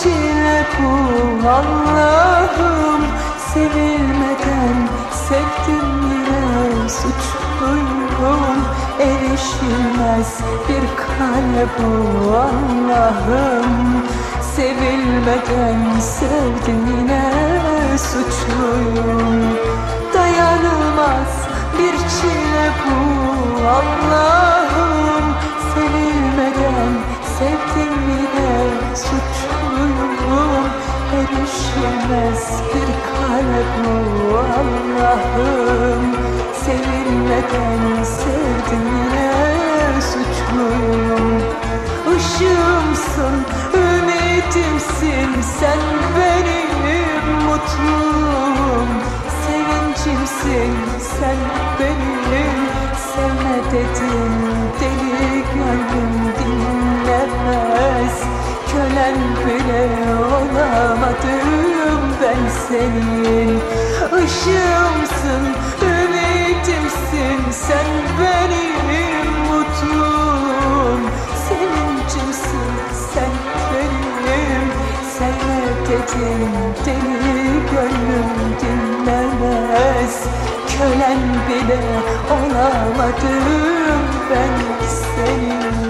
çile bu Allah'ım. Sevilmeden sevdim yine suçluyum. Erişilmez bir kale bu Allah'ım. Sevilmeden sevdim yine suçluyum. Dayanılmaz bir çile bu Allah'ım. Sevilmeden sevdim yine suçluyum. Erişilmez bir kale bu Allah'ım. Sevilmeden sevdim yine suçluyum. Işığımsın, ümitimsin, sen benim mutluluğum. Sevincimsin, sen benim. Sevme dedim, deli gönlüm dinlemez. Kölen bile olamadım ben senin. Işığımsın, ümitimsin, sen benim mutluluğum. Sevincimsin, sen benim. Sevme dedim, deli gönlüm dinlemez. Kölen bile olamadım ben senin.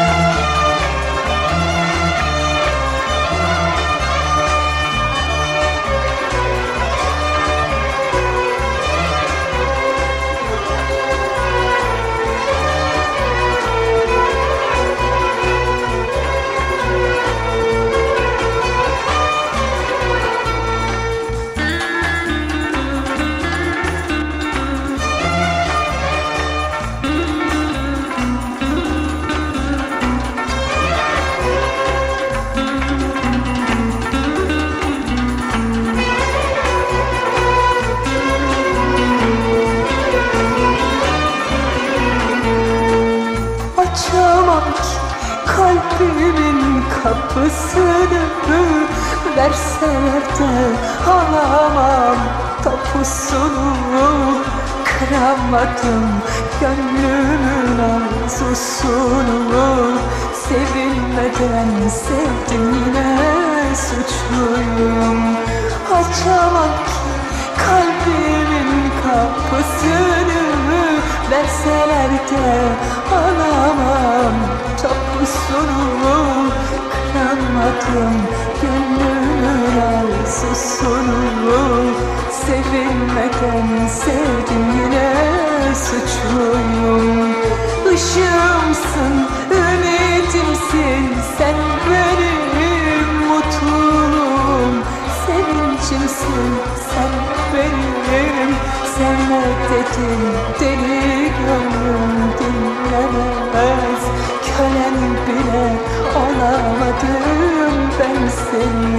Açamam ki kalbimin kapısını, verseler de alamam tapusunu. Kıramadım gönlümün arzusunu. Sevilmeden sevdim yine suçluyum. Açamam ki kalbimin kapısını, verseler de alamam tapusunu. Kıramadım gönlümün arzusunu. Sevilmeden sevdim yine suçluyum. Işığımsın, ümitimsin, sen benim mutluluğum. Sevincimsin, sen benim. Sevme dedim, deli gönlüm dinlemez. Kölen bile olamadım ben senin.